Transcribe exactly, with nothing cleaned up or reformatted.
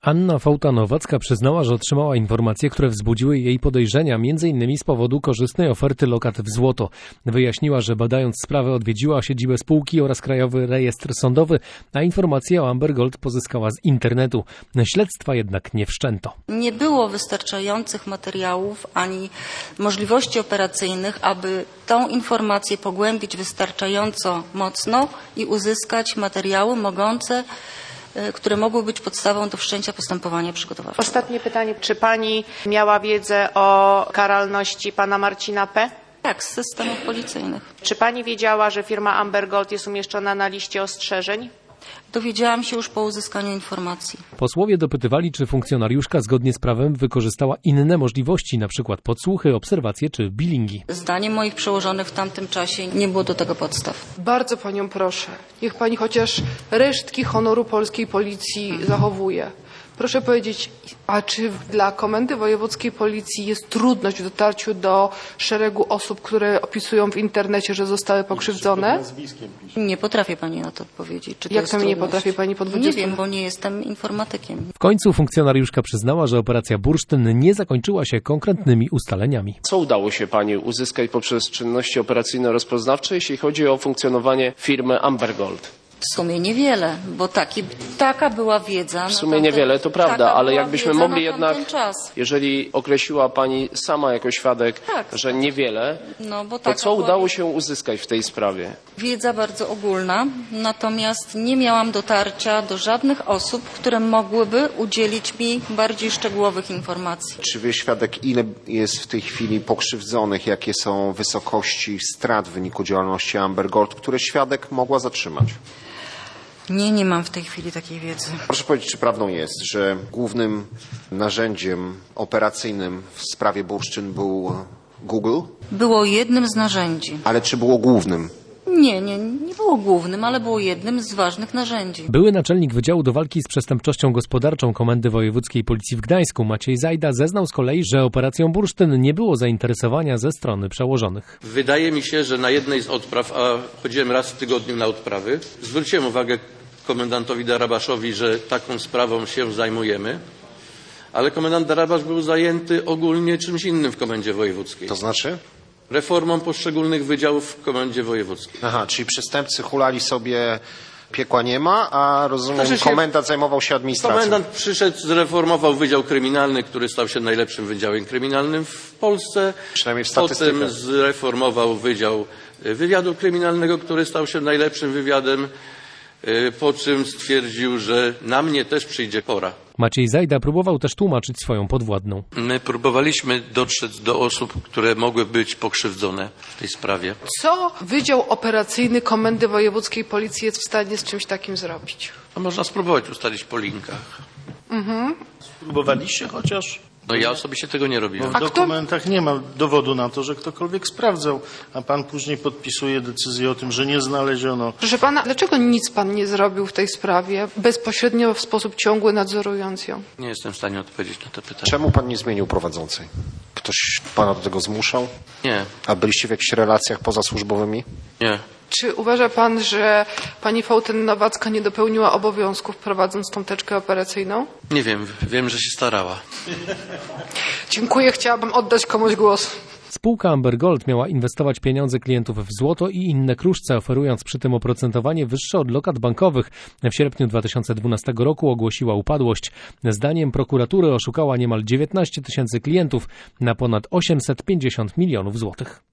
Anna Fouta-Nowacka przyznała, że otrzymała informacje, które wzbudziły jej podejrzenia, między innymi z powodu korzystnej oferty lokat w złoto. Wyjaśniła, że badając sprawę odwiedziła siedzibę spółki oraz Krajowy Rejestr Sądowy, a informacje o Amber Gold pozyskała z internetu. Śledztwa jednak nie wszczęto. Nie było wystarczających materiałów ani możliwości operacyjnych, aby tą informację pogłębić wystarczająco mocno i uzyskać materiały mogące które mogły być podstawą do wszczęcia postępowania przygotowawczego. Ostatnie pytanie. Czy pani miała wiedzę o karalności pana Marcina P.? Tak, z systemów policyjnych. Czy pani wiedziała, że firma Amber Gold jest umieszczona na liście ostrzeżeń? Dowiedziałam się już po uzyskaniu informacji. Posłowie dopytywali, czy funkcjonariuszka zgodnie z prawem wykorzystała inne możliwości, np. podsłuchy, obserwacje czy bilingi. Zdaniem moich przełożonych w tamtym czasie nie było do tego podstaw. Bardzo panią proszę, niech pani chociaż resztki honoru polskiej policji zachowuje. Proszę powiedzieć, a czy dla Komendy Wojewódzkiej Policji jest trudność w dotarciu do szeregu osób, które opisują w internecie, że zostały pokrzywdzone? Nie potrafię pani na to odpowiedzieć. Czy to Jak to mi nie trudność? potrafi pani po Nie dwudziestu? wiem, bo nie jestem informatykiem. W końcu funkcjonariuszka przyznała, że operacja Bursztyn nie zakończyła się konkretnymi ustaleniami. Co udało się pani uzyskać poprzez czynności operacyjno-rozpoznawcze, jeśli chodzi o funkcjonowanie firmy Amber Gold? W sumie niewiele, bo taki, taka była wiedza. W sumie niewiele, to prawda, ale jakbyśmy mogli jednak, czas. jeżeli określiła pani sama jako świadek, Tak. że niewiele, No, bo to taka co była udało się uzyskać w tej sprawie? Wiedza bardzo ogólna, natomiast nie miałam dotarcia do żadnych osób, które mogłyby udzielić mi bardziej szczegółowych informacji. Czy wie świadek, ile jest w tej chwili pokrzywdzonych, jakie są wysokości strat w wyniku działalności Amber Gold, które świadek mogła zatrzymać? Nie, nie mam w tej chwili takiej wiedzy. Proszę powiedzieć, czy prawdą jest, że głównym narzędziem operacyjnym w sprawie Bursztyn był Google? Było jednym z narzędzi. Ale czy było głównym? Nie, nie, nie było głównym, ale było jednym z ważnych narzędzi. Były naczelnik Wydziału do Walki z Przestępczością Gospodarczą Komendy Wojewódzkiej Policji w Gdańsku, Maciej Zajda, zeznał z kolei, że operacją Bursztyn nie było zainteresowania ze strony przełożonych. Wydaje mi się, że na jednej z odpraw, a chodziłem raz w tygodniu na odprawy, zwróciłem uwagę komendantowi Darabaszowi, że taką sprawą się zajmujemy, ale komendant Darabasz był zajęty ogólnie czymś innym w Komendzie Wojewódzkiej. To znaczy? Reformą poszczególnych wydziałów w Komendzie Wojewódzkiej. Aha, czyli przestępcy hulali sobie piekła nie ma, a rozumiem, Znaczy się- komendant zajmował się administracją. Komendant przyszedł, zreformował Wydział Kryminalny, który stał się najlepszym wydziałem kryminalnym w Polsce. Przynajmniej w statystykach. Potem zreformował Wydział Wywiadu Kryminalnego, który stał się najlepszym wywiadem, po czym stwierdził, że na mnie też przyjdzie pora. Maciej Zajda próbował też tłumaczyć swoją podwładną. My próbowaliśmy dotrzeć do osób, które mogły być pokrzywdzone w tej sprawie. Co Wydział Operacyjny Komendy Wojewódzkiej Policji jest w stanie z czymś takim zrobić? A można spróbować ustalić po linkach. Spróbowaliście chociaż? No ja osobiście tego nie Bo robiłem. w A kto- dokumentach nie ma dowodu na to, że ktokolwiek sprawdzał, a pan później podpisuje decyzję o tym, że nie znaleziono. Proszę pana, dlaczego nic pan nie zrobił w tej sprawie, bezpośrednio w sposób ciągły nadzorując ją? Nie jestem w stanie odpowiedzieć na to pytanie. Czemu pan nie zmienił prowadzącej? Ktoś pana do tego zmuszał? Nie, A byliście w jakichś relacjach pozasłużbowymi? nie. Czy uważa pan, że pani Fouta-Nowacka nie dopełniła obowiązków prowadząc tą teczkę operacyjną? Nie wiem, wiem, że się starała. Dziękuję, chciałabym oddać komuś głos. Spółka Amber Gold miała inwestować pieniądze klientów w złoto i inne kruszce, oferując przy tym oprocentowanie wyższe od lokat bankowych. W sierpniu dwa tysiące dwunastego roku ogłosiła upadłość. Zdaniem prokuratury oszukała niemal dziewiętnaście tysięcy klientów na ponad osiemset pięćdziesiąt milionów złotych.